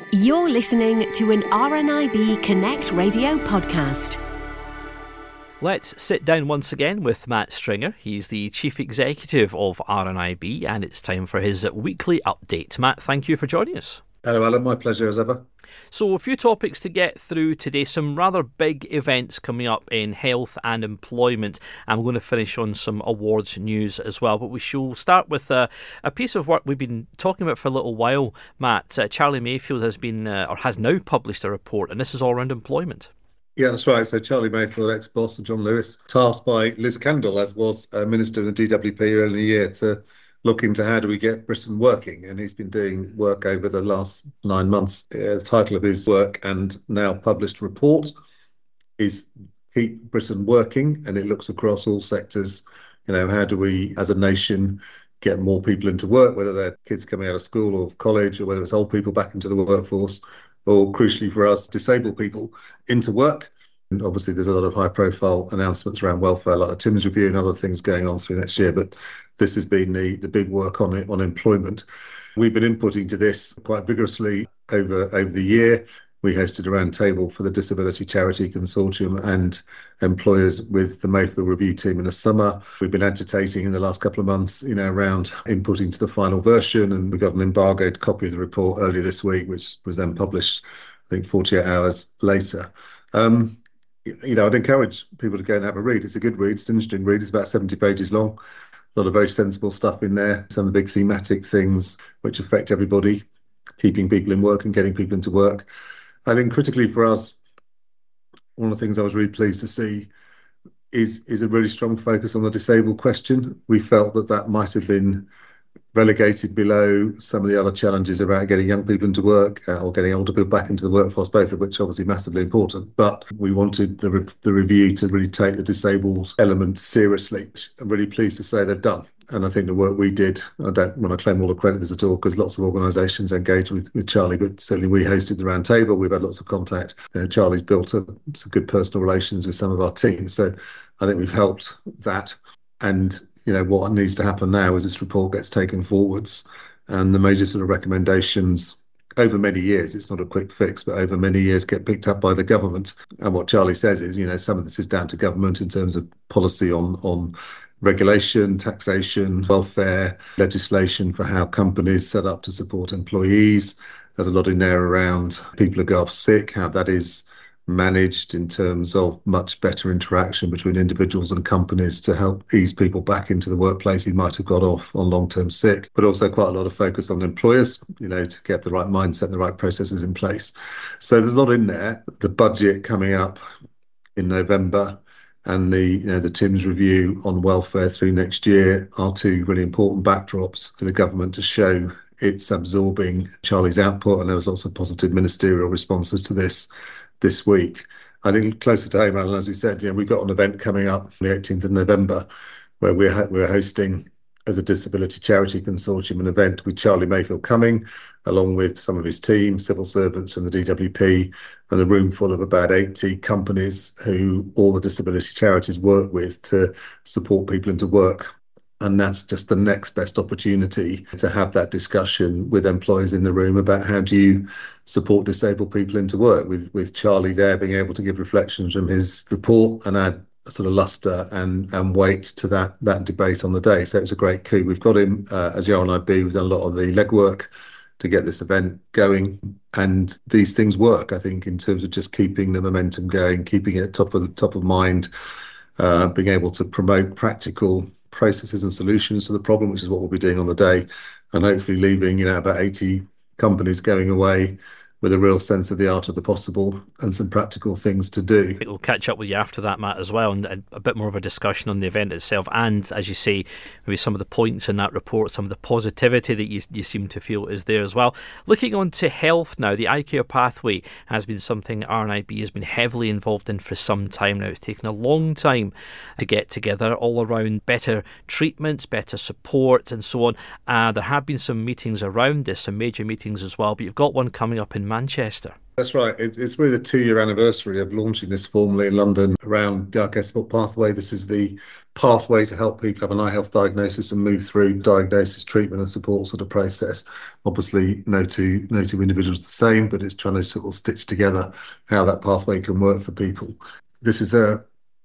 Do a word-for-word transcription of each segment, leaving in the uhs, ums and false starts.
You're listening to an R N I B Connect radio podcast. Let's sit down once again with Matt Stringer. He's the Chief Executive of R N I B, and it's time for his weekly update. Matt, thank you for joining us. Hello, Alan. My pleasure as ever. So a few topics to get through today, some rather big events coming up in health and employment, and we're going to finish on some awards news as well. But we shall start with a, a piece of work we've been talking about for a little while, Matt. Uh, Charlie Mayfield has been, uh, or has now published a report, and this is all around employment. Yeah, that's right. So Charlie Mayfield, ex-boss of John Lewis, tasked by Liz Kendall, as was uh, Minister in the D W P earlier in the year, to look into how do we get Britain working. And he's been doing work over the last nine months. Uh, the title of his work and now published report is Keep Britain Working, and it looks across all sectors. You know, how do we, as a nation, get more people into work, whether they're kids coming out of school or college, or whether it's old people back into the workforce, or crucially for us, disabled people into work. And obviously, there's a lot of high-profile announcements around welfare, like the Timms Review and other things going on through next year. But this has been the, the big work on it, on employment. We've been inputting to this quite vigorously over, over the year. We hosted a round table for the Disability Charity Consortium and employers with the Mayfield Review team in the summer. We've been agitating in the last couple of months, you know, around inputting to the final version, and we got an embargoed copy of the report earlier this week, which was then published, I think, forty-eight hours later. Um, you know, I'd encourage people to go and have a read. It's a good read. It's an interesting read. It's about seventy pages long. A lot of very sensible stuff in there. Some of the big thematic things which affect everybody, keeping people in work and getting people into work. I think critically for us, one of the things I was really pleased to see is, is a really strong focus on the disabled question. We felt that that might have been relegated below some of the other challenges around getting young people into work uh, or getting older people back into the workforce, both of which are obviously massively important. But we wanted the, re- the review to really take the disabled element seriously. I'm really pleased to say they've done. And I think the work we did, I don't want to claim all the credit at all, because lots of organisations engaged with, with Charlie, but certainly we hosted the round table. We've had lots of contact. You know, Charlie's built a, some good personal relations with some of our teams. So I think we've helped that. And, you know, what needs to happen now is this report gets taken forwards, and the major sort of recommendations over many years, it's not a quick fix, but over many years get picked up by the government. And what Charlie says is, you know, some of this is down to government in terms of policy on, on regulation, taxation, welfare, legislation for how companies set up to support employees. There's a lot in there around people who go off sick, how that is managed in terms of much better interaction between individuals and companies to help ease people back into the workplace who might have got off on long-term sick, but also quite a lot of focus on employers, you know, to get the right mindset and the right processes in place. So there's a lot in there. The budget coming up in November and the, you know, the Timms Review on welfare through next year are two really important backdrops for the government to show it's absorbing Charlie's output, and there was also positive ministerial responses to this this week. I think closer to home, Alan, as we said, you know, we've got an event coming up on the eighteenth of November where we're, ho- we're hosting, as a Disability Charity Consortium, an event with Charlie Mayfield coming, along with some of his team, civil servants from the D W P, and a room full of about eighty companies who all the disability charities work with to support people into work. And that's just the next best opportunity to have that discussion with employers in the room about how do you support disabled people into work, with, with Charlie there being able to give reflections from his report and add a sort of lustre and, and weight to that, that debate on the day. So it's a great coup. We've got him uh, as R N I B. We've done a lot of the legwork to get this event going, and these things work, I think, in terms of just keeping the momentum going, keeping it top of the top of mind, uh, being able to promote practical processes and solutions to the problem, which is what we'll be doing on the day, and hopefully leaving, you know, about eighty companies going away with a real sense of the art of the possible and some practical things to do. We'll catch up with you after that, Matt, as well, and a bit more of a discussion on the event itself, and, as you say, maybe some of the points in that report, some of the positivity that you, you seem to feel is there as well. Looking on to health now, the I Care Pathway has been something R N I B has been heavily involved in for some time now. It's taken a long time to get together, all around better treatments, better support and so on. Uh, there have been some meetings around this, some major meetings as well, but you've got one coming up in Manchester. That's right. It's, it's really the two-year anniversary of launching this formally in London around the I G E S Support Pathway. This is the pathway to help people have an eye health diagnosis and move through diagnosis, treatment and support sort of process. Obviously, no two, no two individuals are the same, but it's trying to sort of stitch together how that pathway can work for people. This is a,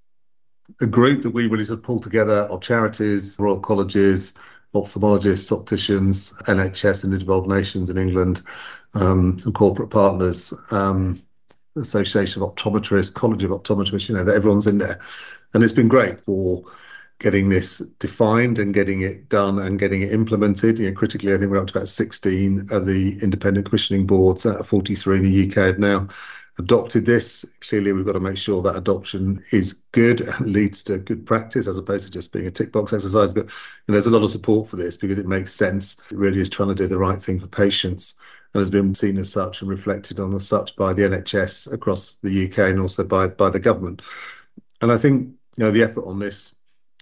a group that we really sort of pull together of charities, Royal Colleges, ophthalmologists, opticians, N H S and involved nations in England, um, some corporate partners, um, Association of Optometrists, College of Optometrists, you know, that everyone's in there. And it's been great for getting this defined and getting it done and getting it implemented. You know, critically, I think we're up to about sixteen of the independent commissioning boards out of forty-three in the U K have now adopted this. Clearly, we've got to make sure that adoption is good and leads to good practice as opposed to just being a tick box exercise. But you know, there's a lot of support for this because it makes sense. It really is trying to do the right thing for patients and has been seen as such and reflected on as such by the N H S across the U K and also by, by the government. And I think, you know, the effort on this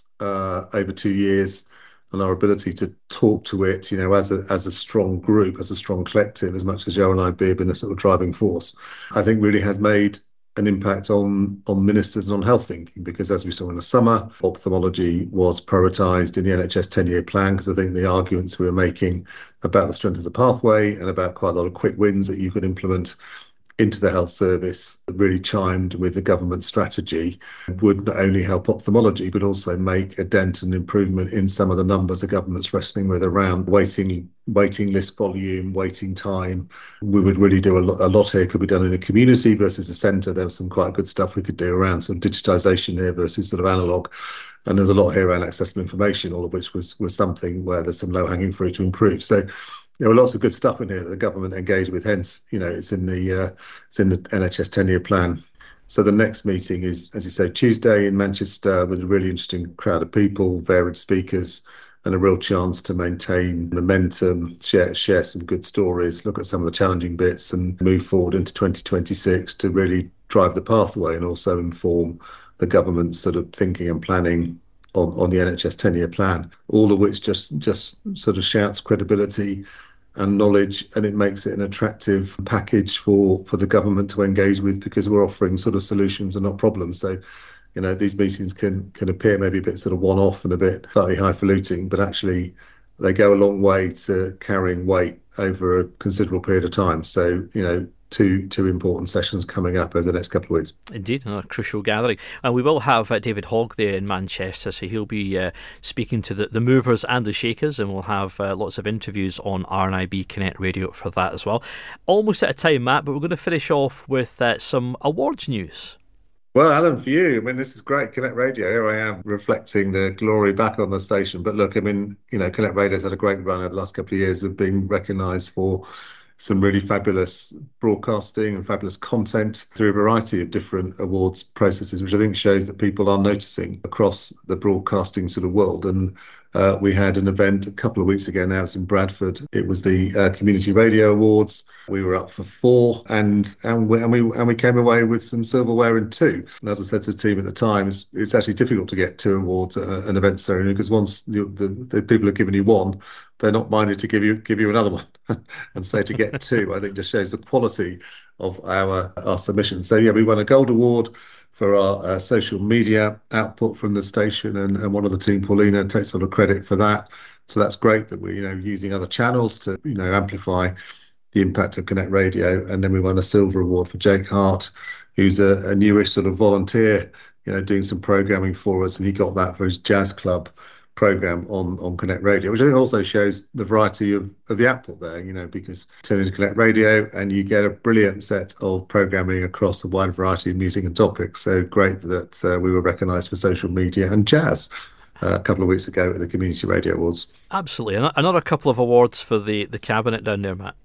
uh, over two years and our ability to talk to it, you know, as a as a strong group, as a strong collective, as much as R N I B have been the sort of driving force, I think really has made an impact on on ministers and on health thinking, because as we saw in the summer, ophthalmology was prioritised in the N H S ten-year plan, because I think the arguments we were making about the strength of the pathway and about quite a lot of quick wins that you could implement into the health service really chimed with the government strategy, would not only help ophthalmology but also make a dent and improvement in some of the numbers the government's wrestling with around waiting waiting list volume, waiting time. We would really do a lot, a lot here could be done in a community versus a centre. There was some quite good stuff we could do around some digitisation here versus sort of analogue. And there's a lot here around accessible information, all of which was was something where there's some low-hanging fruit to improve. So there were lots of good stuff in here that the government engaged with. Hence, you know, it's in the uh, it's in the N H S ten-year plan. So the next meeting is, as you say, Tuesday in Manchester with a really interesting crowd of people, varied speakers, and a real chance to maintain momentum, share share some good stories, look at some of the challenging bits, and move forward into twenty twenty-six to really drive the pathway and also inform the government's sort of thinking and planning on, on the N H S ten-year plan. All of which just just sort of shouts credibility and knowledge, and it makes it an attractive package for for the government to engage with, because we're offering sort of solutions and not problems. So, you know, these meetings can can appear maybe a bit sort of one-off and a bit slightly highfalutin, but actually they go a long way to carrying weight over a considerable period of time. So, you know, two two important sessions coming up over the next couple of weeks. Indeed, a crucial gathering. And we will have uh, David Hogg there in Manchester, so he'll be uh, speaking to the, the movers and the shakers, and we'll have uh, lots of interviews on R N I B Connect Radio for that as well. Almost out of time, Matt, but we're going to finish off with uh, some awards news. Well, Alan, for you, I mean, this is great. Connect Radio, here I am reflecting the glory back on the station. But look, I mean, you know, Connect Radio's had a great run over the last couple of years of being recognised for some really fabulous broadcasting and fabulous content through a variety of different awards processes, which I think shows that people are noticing across the broadcasting sort of world. And uh, we had an event a couple of weeks ago now, it's in Bradford. It was the uh, Community Radio Awards. We were up for four, and and we, and we and we came away with some silverware in two. And as I said to the team at the time, it's, it's actually difficult to get two awards at an event ceremony, because once the, the, the people have given you one, they're not minded to give you give you another one. And so to get two, I think just shows the quality of our our submissions. So yeah, we won a gold award for our uh, social media output from the station, and, and one of the team, Paulina, takes a lot of credit for that. So that's great that we're, you know, using other channels to, you know, amplify the impact of Connect Radio. And then we won a silver award for Jake Hart, who's a, a newish sort of volunteer, you know, doing some programming for us, and he got that for his jazz club program on on Connect Radio, which I think also shows the variety of, of the output there, you know, because turn into Connect Radio and you get a brilliant set of programming across a wide variety of music and topics. So great that uh, we were recognised for social media and jazz uh, a couple of weeks ago at the Community Radio Awards. Absolutely. Another couple of awards for the, the cabinet down there, Matt.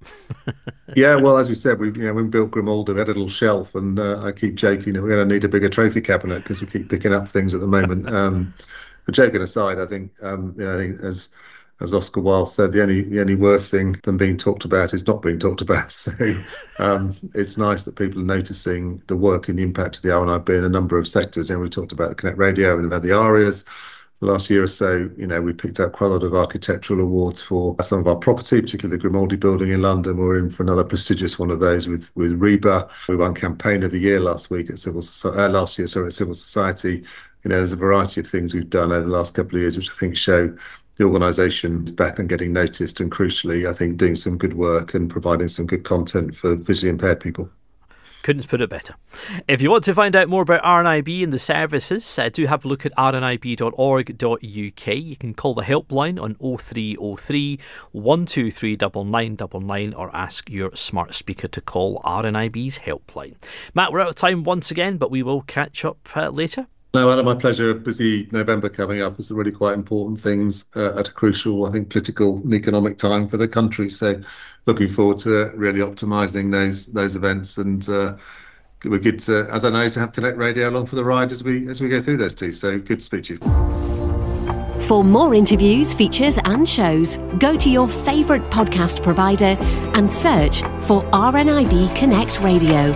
Yeah, well, as we said, we you know, when we built Grimaldi, we had a little shelf, and uh, I keep joking that we're going to need a bigger trophy cabinet because we keep picking up things at the moment. Um, But joking aside, I think, um, you know, I think as as Oscar Wilde said, the only the only worse thing than being talked about is not being talked about. So um, it's nice that people are noticing the work and the impact of the R N I B in a number of sectors. You know, we talked about the Connect Radio and about the ARIAs, the last year or so, you know, we picked up quite a lot of architectural awards for some of our property, particularly the Grimaldi building in London. We're in for another prestigious one of those with, with RIBA. We won Campaign of the Year last week at Civil uh, last year, sorry, at Civil Society. You know, there's a variety of things we've done over the last couple of years, which I think show the organisation is back and getting noticed, and crucially, I think doing some good work and providing some good content for visually impaired people. Couldn't put it better. If you want to find out more about R N I B and the services, uh, do have a look at r n i b dot org dot u k. You can call the helpline on oh three oh three, one two three nine nine nine nine or ask your smart speaker to call R N I B's helpline. Matt, we're out of time once again, but we will catch up uh, later. No, Adam, my pleasure. Busy November coming up. It's really quite important things uh, at a crucial, I think, political and economic time for the country. So looking forward to really optimising those those events. And uh, we're good to, as I know, to have Connect Radio along for the ride as we as we go through those two. So good to speak to you. For more interviews, features and shows, go to your favourite podcast provider and search for R N I B Connect Radio.